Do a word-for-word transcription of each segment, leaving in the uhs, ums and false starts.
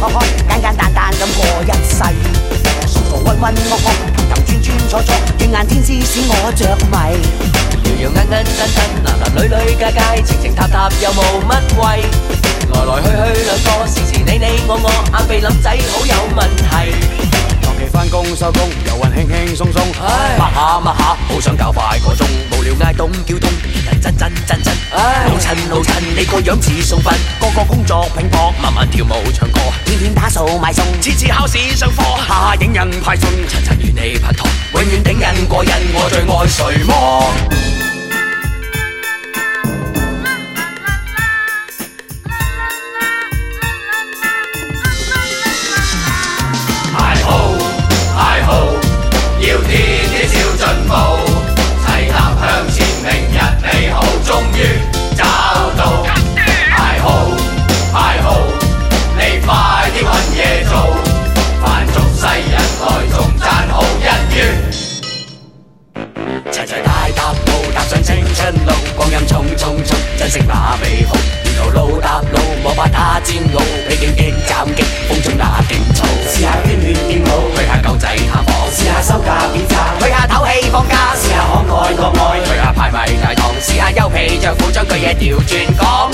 開開，簡簡單單咁過一世。傻傻渾渾噩噩，氹氹轉轉錯錯，軟硬天師使我着迷。 搖搖硬硬真真，男男女女皆皆，情情塔塔又無乜謂。來來去去兩個，時時你你我我，硬被諗仔好有問題。 當期返工收工，遊魂輕輕鬆鬆， 抹下抹下，好想搞快個鐘，無聊嗌東叫東，人真真真真，老襯老襯，你個樣似送分，個個工作拼搏，慢慢跳舞唱歌， 天天打掃買餸， 次次考試上課， 下下影印派送， 層層與你拍拖，永遠頂癮過癮，我最愛誰麼？ 要天天少進步，齊踏向前，明日美好終於找到。排好排好，你快啲揾嘢做，凡俗世人來仲賺好一月。 齊齊大踏步，踏上青春路，光陰匆匆匆，珍惜那美好。沿途路搭路，摸把他煎熬，披荊棘斬棘，風中那勁草。 試下圈圈跳舞， 去下狗仔探訪， 試下收假變渣， 去下唞氣放假， 試下可愛可愛， 去下派米大堂，試下優皮着褲將句嘢調轉講。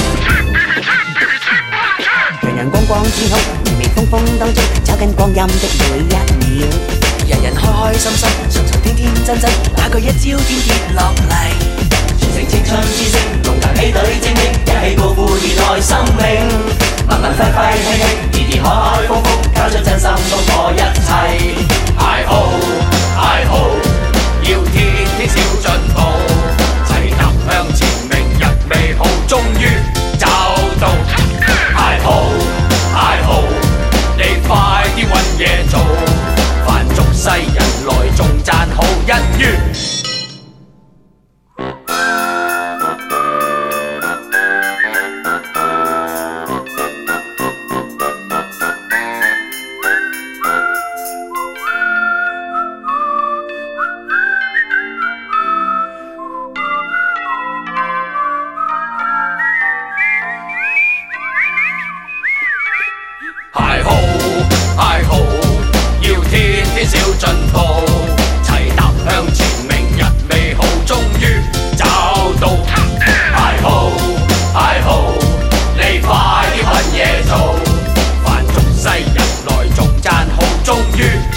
人人光光天空，微微風風當中，找緊光陰的每一秒。 人人開開心心，常常天天真真，哪個一朝天跌落嚟？全城青春之星，龍騰起隊精英，一起高呼熱愛生命。文文輝輝輕輕，甜甜開開風風，交出真心衝破一切。 排好排好，要天天少進步，齊踏向前，明日美好終於找到。排好排好，你快啲揾嘢做，凡俗世人來仲賺好一月。排好排好，要天天少進步，齊踏向前，明日美好終於找到。排好排好，你快啲揾嘢做，凡俗世人來仲賺好終於。